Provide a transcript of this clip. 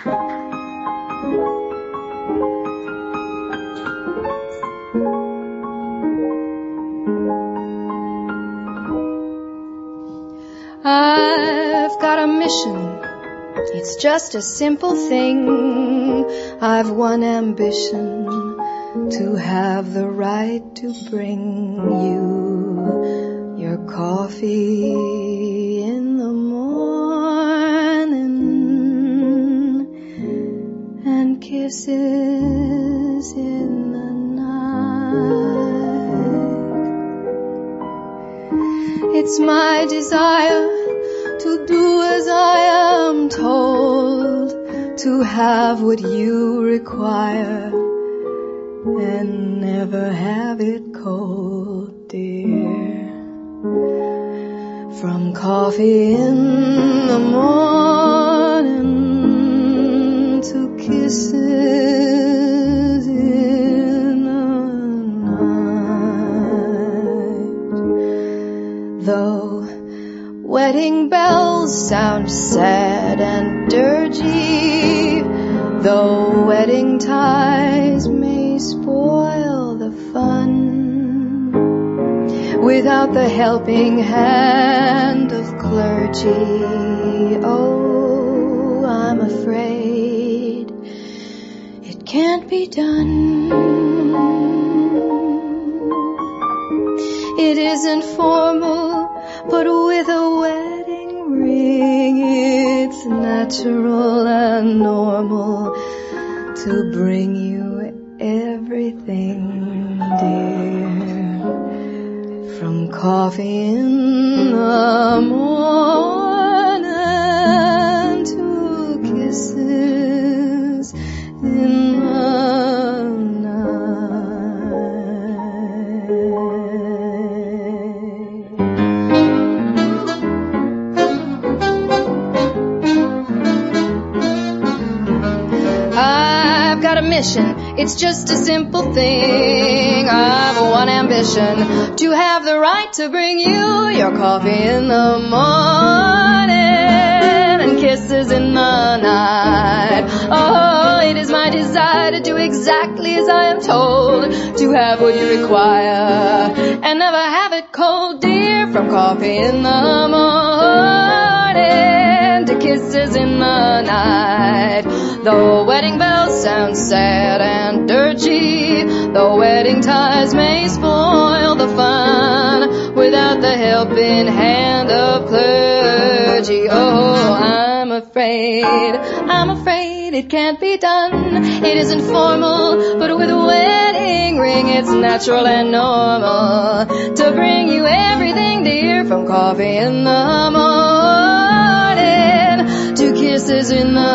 I've got a mission, it's just a simple thing. I've one ambition, to have the right to bring you your coffee in the morning and kisses in the night. It's my desire to do as I am told, to have what you require and never have it cold, dear. From coffee in the morning to kisses in the night. Though wedding bells sound sad and dirgy, though wedding ties may spoil the fun, without the helping hand of clergy, oh, I'm afraid it can't be done. It isn't formal, but with a wedding ring, it's natural and normal to bring you everything, dear. From coffee in the morning to kisses in the mission, it's just a simple thing. I've one ambition, to have the right to bring you your coffee in the morning and kisses in the night. Oh, it is my desire to do exactly as I am told, to have what you require and never have it cold, dear. From coffee in the morning to kisses in the night. The wedding bells sound sad and dirty, the wedding ties may spoil the fun, without the helping hand of clergy. Oh, I'm afraid it can't be done. It isn't formal, but with a wedding ring, it's natural and normal to bring you everything, dear. From coffee in the morning to kisses in the